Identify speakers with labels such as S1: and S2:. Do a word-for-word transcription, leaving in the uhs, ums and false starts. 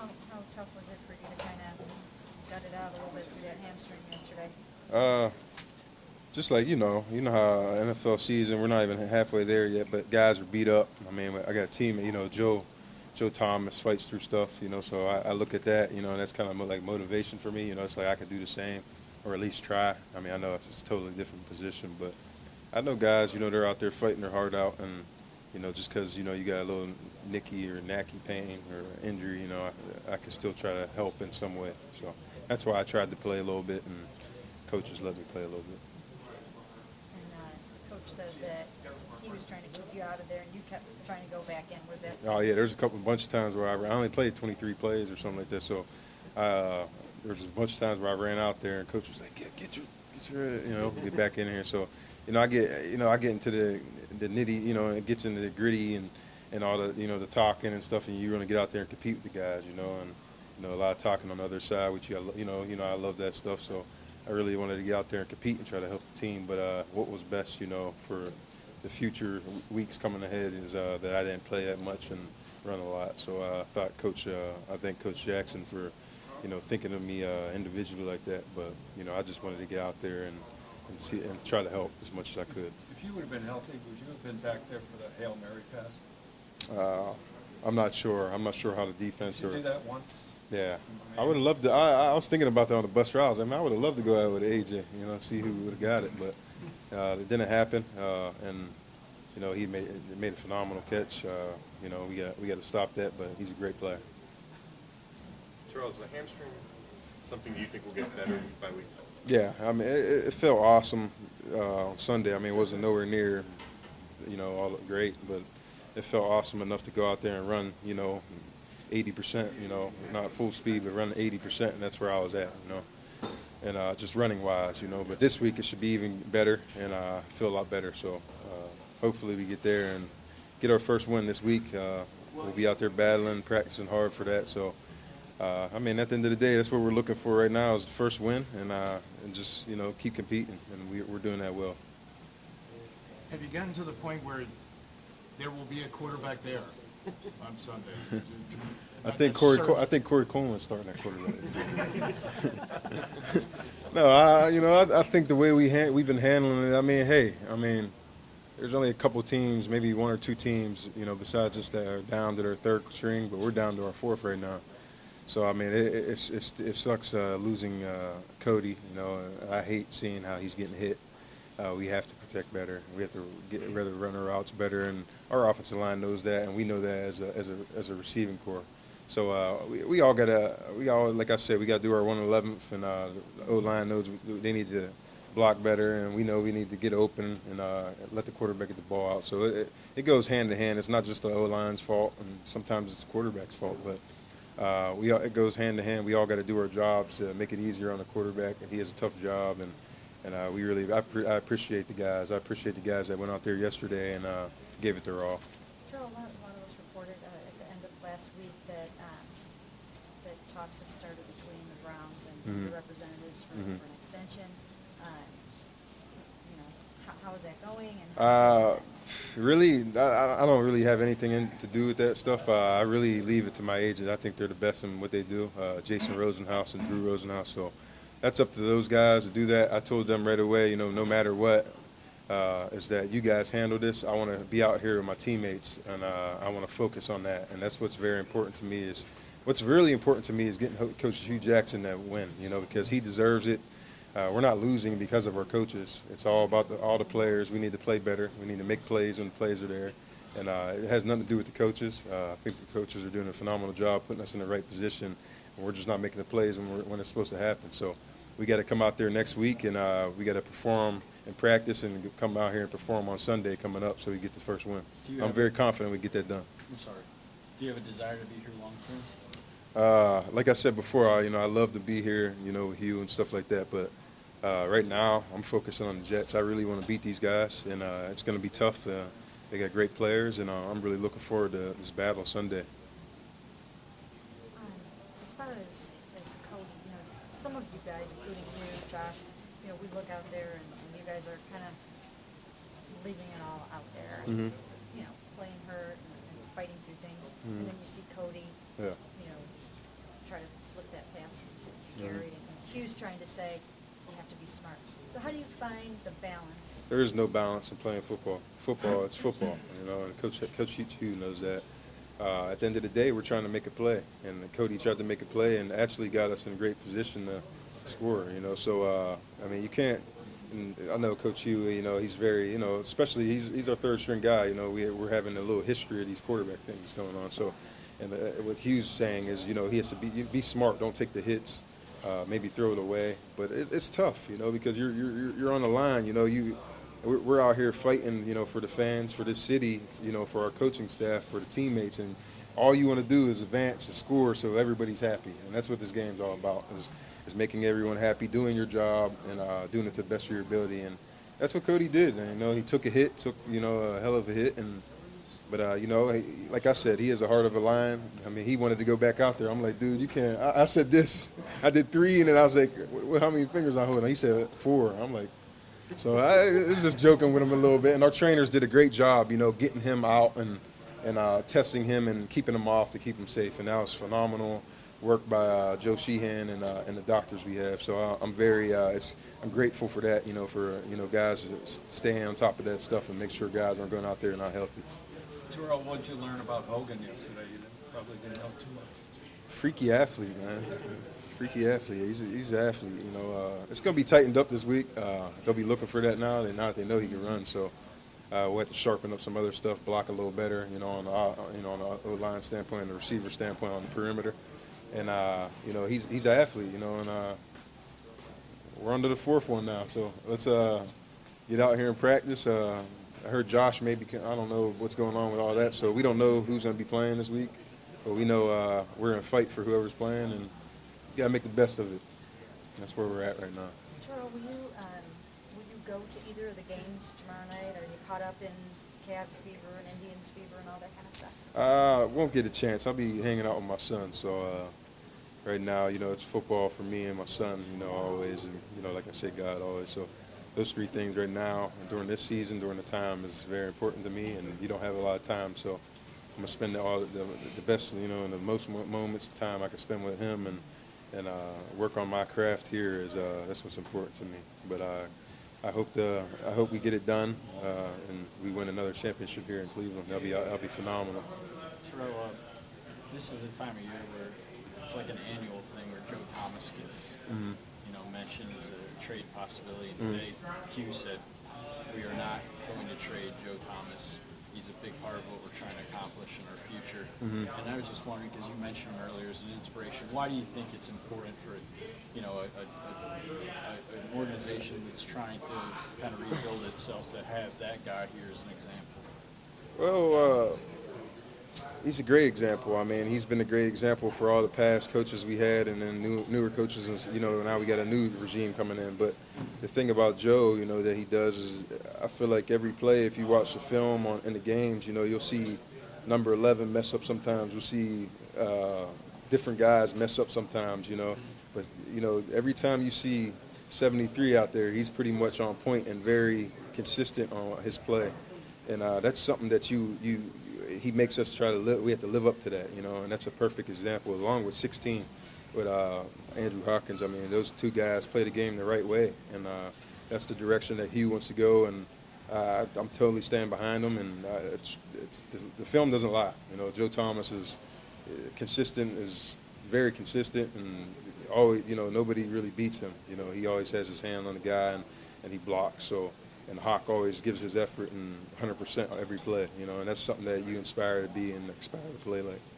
S1: How, how tough was it for you to kind of gut it out a little bit through that hamstring yesterday?
S2: Uh, just like you know, you know how N F L season, we're not even halfway there yet, but guys are beat up. I mean, I got a teammate, you know, Joe, Joe Thomas fights through stuff, you know. So I, I look at that, you know, and that's kind of like motivation for me. You know, it's like I could do the same, or at least try. I mean, I know it's just a totally different position, but I know guys, you know, they're out there fighting their heart out, and you know, just because you know you got a little nicky or knacky pain or injury, you know, I, I can still try to help in some way. So that's why I tried to play a little bit, and coaches let me play a little bit.
S1: And uh, coach said that he was trying to keep you out of there, and you kept trying to go back in. Was that?
S2: Oh yeah, there's a couple, bunch of times where I, I only played twenty-three plays or something like that. So uh, there was a bunch of times where I ran out there, and coach was like, "Get, get your, get your, you know, get back in here." So, you know, I get, you know, I get into the the nitty, you know, it gets into the gritty and and all the, you know, the talking and stuff, and you want to get out there and compete with the guys, you know, and you know, a lot of talking on the other side, which you, you know, you know, I love that stuff. So I really wanted to get out there and compete and try to help the team. But uh, what was best, you know, for the future weeks coming ahead is uh, that I didn't play that much and run a lot. So uh, I thought Coach, uh, I thank Coach Jackson for, you know, thinking of me uh, individually like that. But you know, I just wanted to get out there and, and see and try to help as much as I could.
S3: If you would have been healthy, would you have been back there for the Hail Mary pass?
S2: Uh, I'm not sure. I'm not sure how the defense.
S3: Did you
S2: or,
S3: do that once?
S2: Yeah, I would have loved to. I, I was thinking about that on the bus route. I mean, I would have loved to go out with A J, you know, see who would have got it, but uh, it didn't happen. Uh, and you know, he made made a phenomenal catch. Uh, you know, we got we got to stop that, but he's a great player.
S4: Charles, the hamstring, something you think will get better week by week?
S2: Yeah, I mean, it, it felt awesome uh, on Sunday. I mean, it wasn't nowhere near, you know, all great, but it felt awesome enough to go out there and run, you know, eighty percent, you know, not full speed, but run eighty percent, and that's where I was at, you know, and uh, just running-wise, you know. But this week it should be even better, and uh, I feel a lot better. So uh, hopefully we get there and get our first win this week. Uh, we'll be out there battling, practicing hard for that. So, uh, I mean, at the end of the day, that's what we're looking for right now is the first win, and, uh, and just, you know, keep competing, and we, we're doing that well.
S5: Have you gotten to the point where there will be a quarterback there on Sunday?
S2: I think Corey. I think Corey Coleman's starting that quarterback. no, I. You know, I, I think the way we ha- we've been handling it. I mean, hey, I mean, there's only a couple teams, maybe one or two teams, you know, besides us that are down to their third string, but we're down to our fourth right now. So I mean, it, it's, it's it sucks uh, losing uh, Cody. You know, I hate seeing how he's getting hit. Uh, we have to protect better. We have to get rather run our routes better, and our offensive line knows that, and we know that as a as a as a receiving core. So uh, we we all gotta we all like I said we gotta do our one eleventh, and uh, the O line knows they need to block better, and we know we need to get open and uh, let the quarterback get the ball out. So it it goes hand to hand. It's not just the O line's fault, and sometimes it's the quarterback's fault, but. Uh, we all, it goes hand to hand. We all got to do our jobs to make it easier on the quarterback, and he has a tough job. And and uh, we really, I, pre- I appreciate the guys. I appreciate the guys that went out there yesterday and uh, gave it their all.
S1: Joe, one one of us reported uh, at the end of last week that um, that talks have started between the Browns and
S2: Mhm.
S1: the representatives for,
S2: Mhm.
S1: for an extension. Uh, you know, how, how is that going? And
S2: Uh, really, I, I don't really have anything in, to do with that stuff. Uh, I really leave it to my agent. I think they're the best in what they do, uh, Jason Rosenhaus and Drew Rosenhaus. So that's up to those guys to do that. I told them right away, you know, no matter what, uh, is that you guys handle this. I want to be out here with my teammates, and uh, I want to focus on that. And that's what's very important to me is what's really important to me is getting Coach Hugh Jackson that win, you know, because he deserves it. Uh, we're not losing because of our coaches. It's all about the, all the players. We need to play better. We need to make plays when the plays are there. And uh, it has nothing to do with the coaches. Uh, I think the coaches are doing a phenomenal job putting us in the right position. And we're just not making the plays when, we're, when it's supposed to happen. So we got to come out there next week, and uh, we got to perform and practice and come out here and perform on Sunday coming up so we get the first win. I'm very confident we get that done.
S6: I'm sorry. Do you have a desire to be here long term?
S2: Uh, like I said before, I, you know, I love to be here, you know, with you and stuff like that. But uh, right now, I'm focusing on the Jets. I really want to beat these guys, and uh, it's going to be tough. Uh, they got great players, and uh, I'm really looking forward to this battle Sunday.
S1: Um, as far as, as Cody, you know, some of you guys, including you, Josh, you know, we look out there and, and you guys are kind of leaving it all out there, and,
S2: Mhm.
S1: you know, playing hurt and, and fighting through things.
S2: Mhm.
S1: And then you see Cody,
S2: Yeah.
S1: you know, that pass to, to Gary, and Hugh's trying to say, you have to be smart. So how do you find the balance?
S2: There is no balance in playing football. Football, it's football, you know, and Coach Coach Hugh knows that. Uh, at the end of the day, we're trying to make a play, and Cody tried to make a play and actually got us in a great position to score, you know. So, uh, I mean, you can't – and I know Coach Hugh, you know, he's very, you know, especially he's he's our third-string guy. You know, we, we're having a little history of these quarterback things going on. So, and uh, what Hugh's saying is, you know, he has to be be smart, don't take the hits, uh, maybe throw it away. But it, it's tough, you know, because you're you're you're on the line, you know, you – We're, we're out here fighting, you know, for the fans, for this city, you know, for our coaching staff, for the teammates, and all you want to do is advance and score so everybody's happy, and that's what this game's all about, is, is making everyone happy, doing your job, and uh, doing it to the best of your ability, and that's what Cody did. And, you know, he took a hit, took, you know, a hell of a hit, and but, uh, you know, he, like I said, he has a heart of a lion. I mean, he wanted to go back out there. I'm like, dude, you can't. I, I said this. I did three, and then I was like, well, how many fingers I hold? He said four. I'm like, so I was just joking with him a little bit, and our trainers did a great job, you know, getting him out and and uh, testing him and keeping him off to keep him safe. And that was phenomenal work by uh, Joe Sheehan and uh, and the doctors we have. So uh, I'm very, uh, it's, I'm grateful for that, you know, for you know guys staying on top of that stuff and make sure guys aren't going out there not healthy.
S3: Terrell, what did you learn about Hogan yesterday? You didn't, probably didn't know too much.
S2: Freaky athlete, man. Freaky athlete. He's a, he's an athlete. You know, uh, it's going to be tightened up this week. Uh, they'll be looking for that now. They now that they know he can run, so uh, we'll have to sharpen up some other stuff, block a little better. You know, on the uh, you know on the O line standpoint, and the receiver standpoint on the perimeter, and uh, you know he's he's an athlete. You know, and uh, we're under the fourth one now, so let's uh, get out here and practice. Uh, I heard Josh maybe can, I don't know what's going on with all that, so we don't know who's going to be playing this week, but we know uh, we're going to fight for whoever's playing and. You got to make the best of it. That's where we're at right now.
S1: Charles, will you, um, will you go to either of the games tomorrow night? Are you caught up in Cavs fever and Indians fever and all that kind of stuff?
S2: Uh, won't get a chance. I'll be hanging out with my son. So uh, right now, you know, it's football for me and my son, you know, always. And, you know, like I said, God always. So those three things right now, and during this season, during the time, is very important to me. And you don't have a lot of time. So I'm going to spend all the, the best, you know, and the most moments of time I can spend with him and, and uh, work on my craft here is uh, that's what's important to me. But uh, I hope the I hope we get it done uh, and we win another championship here in Cleveland. That'll be that'll be phenomenal.
S6: Terrell, uh, this is a time of year where it's like an annual thing where Joe Thomas gets
S2: Mm-hmm.
S6: you know mentioned as a trade possibility. And
S2: Mm-hmm.
S6: today, Hugh said we are not going to trade Joe Thomas. He's a big part of what we're trying to accomplish in our future.
S2: Mm-hmm.
S6: And I was just wondering, because you mentioned him earlier as an inspiration, why do you think it's important for, you know, a, a, a, a, an organization that's trying to kind of rebuild itself to have that guy here as an example?
S2: Well, uh, he's a great example. I mean, he's been a great example for all the past coaches we had, and then new, newer coaches, and you know, now we got a new regime coming in. But the thing about Joe, you know, that he does is, I feel like every play, if you watch the film on in the games, you know, you'll see number eleven mess up sometimes. You'll see uh, different guys mess up sometimes, you know. But you know, every time you see seventy-three out there, he's pretty much on point and very consistent on his play, and uh, that's something that you you. He makes us try to live. We have to live up to that, you know, and that's a perfect example. Along with sixteen, with uh, Andrew Hawkins. I mean, those two guys play the game the right way, and uh, that's the direction that Hugh wants to go. And uh, I'm totally standing behind him. And uh, it's, it's the film doesn't lie. You know, Joe Thomas is consistent, is very consistent, and always, you know, nobody really beats him. You know, he always has his hand on the guy, and, and he blocks. So. And Hawk always gives his effort and one hundred percent on every play, you know, and that's something that you inspire to be and aspire to play like.